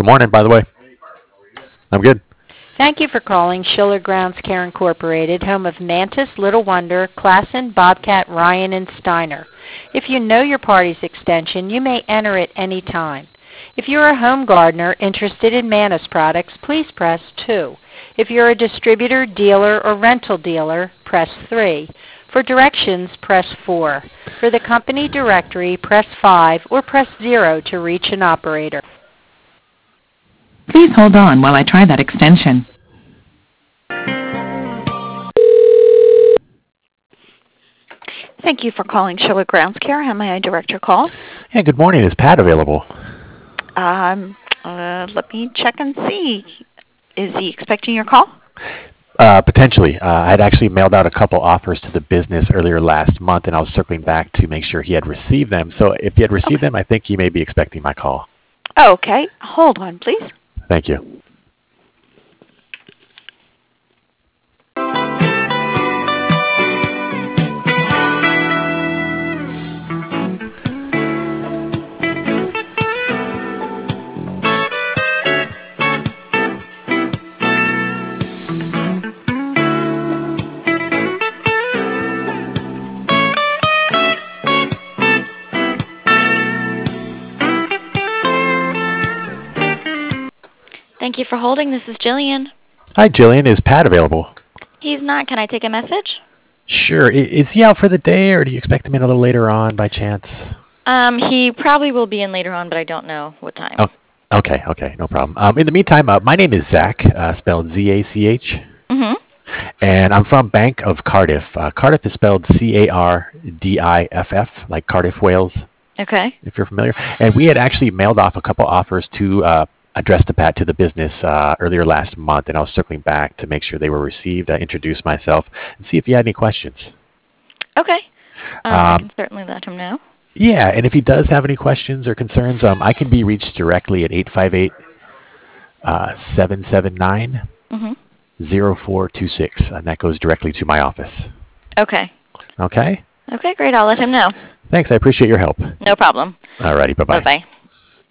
morning, by the way. I'm good. Thank you for calling Schiller Grounds Care Incorporated, home of Mantis, Little Wonder, Klassen, Bobcat, Ryan, and Steiner. If you know your party's extension, you may enter it any time. If you're a home gardener interested in Mantis products, please press 2. If you're a distributor, dealer, or rental dealer, press 3. For directions, press 4. For the company directory, press 5 or press 0 to reach an operator. Please hold on while I try that extension. Thank you for calling Schiller Grounds Care. How may I direct your call? Yeah, good morning. Is Pat available? Let me check and see. Is he expecting your call? Potentially. I had actually mailed out a couple offers to the business earlier last month, and I was circling back to make sure he had received them. So if he had received them, I think he may be expecting my call. Okay. Hold on, please. Thank you. Thank you for holding. This is Jillian. Hi, Jillian. Is Pat available? He's not. Can I take a message? Sure. Is he out for the day, or do you expect him in a little later on by chance? He probably will be in later on, but I don't know what time. Oh, okay. No problem. In the meantime, my name is Zach, spelled Z-A-C-H. Mm-hmm. And I'm from Bank of Cardiff. Cardiff is spelled C-A-R-D-I-F-F, like Cardiff, Wales. Okay. If you're familiar. And we had actually mailed off a couple offers to addressed to Pat to the business earlier last month, and I was circling back to make sure they were received. I introduced myself and see if he had any questions. Okay. I can certainly let him know. Yeah, and if he does have any questions or concerns, I can be reached directly at 858-779-0426, and that goes directly to my office. Okay. Okay? Okay, great. I'll let him know. Thanks. I appreciate your help. No problem. All righty. Bye-bye. Bye-bye.